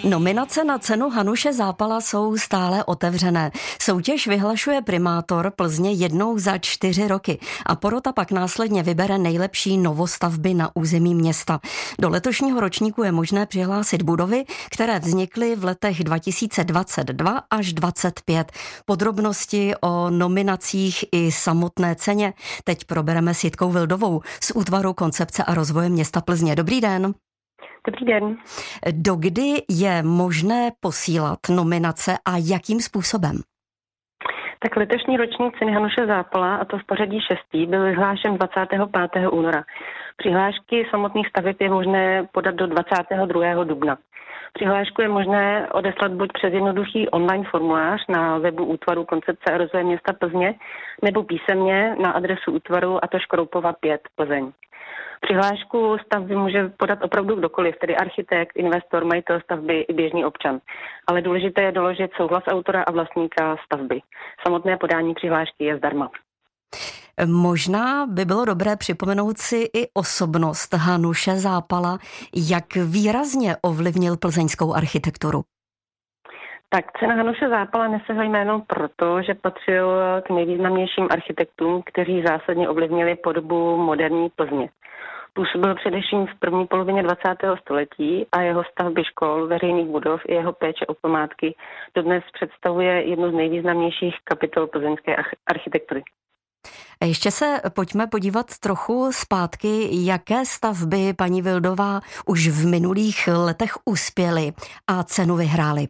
Nominace na cenu Hanuše Zápala jsou stále otevřené. Soutěž vyhlašuje primátor Plzně jednou za 4 roky a porota pak následně vybere nejlepší novostavby na území města. Do letošního ročníku je možné přihlásit budovy, které vznikly v letech 2022 až 2025. Podrobnosti o nominacích i samotné ceně teď probereme s Jitkou Vildovou z Útvaru koncepce a rozvoje města Plzně. Dobrý den. Dobrý den. Dokdy je možné posílat nominace a jakým způsobem? Tak letošní ročník ceny Hanuše Zápala, a to v pořadí 6., byl vyhlášen 25. února. Přihlášky samotných staveb je možné podat do 22. dubna. Přihlášku je možné odeslat buď přes jednoduchý online formulář na webu Útvaru koncepce a rozvoje města Plzně, nebo písemně na adresu útvaru, a to Škroupova 5 Plzeň. Přihlášku stavby může podat opravdu kdokoliv, tedy architekt, investor, majitel stavby i běžný občan. Ale důležité je doložit souhlas autora a vlastníka stavby. Samotné podání přihlášky je zdarma. Možná by bylo dobré připomenout si i osobnost Hanuše Zápala, jak výrazně ovlivnil plzeňskou architekturu. Tak cena Hanuše Zápala nese ho jméno proto, že patřil k nejvýznamnějším architektům, kteří zásadně ovlivnili podobu moderní Plzně. Působil především v první polovině 20. století a jeho stavby škol, veřejných budov i jeho péče o památky dodnes představuje jednu z nejvýznamnějších kapitol plzeňské architektury. A ještě se pojďme podívat trochu zpátky, jaké stavby paní Vildová už v minulých letech uspěly a cenu vyhrály.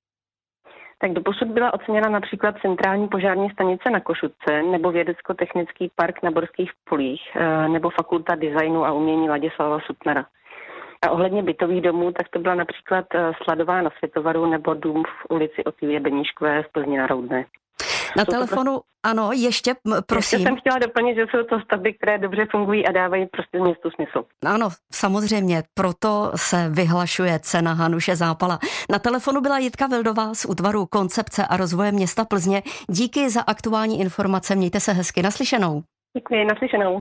Tak doposud byla oceněna například centrální požární stanice na Košutce nebo vědecko-technický park na Borských polích nebo fakulta designu a umění Ladislava Sutnara. A ohledně bytových domů, tak to byla například Sladová na Světovaru nebo dům v ulici Otýlie Beníškové v Plzni na Roudné. Na telefonu, ano, ještě prosím. Ještě jsem chtěla doplnit, že jsou to stavby, které dobře fungují a dávají prostě městu smysl. Ano, samozřejmě, proto se vyhlašuje cena Hanuše Zápala. Na telefonu byla Jitka Vildová z Útvaru koncepce a rozvoje města Plzně. Díky za aktuální informace, mějte se hezky, naslyšenou. Děkuji, naslyšenou.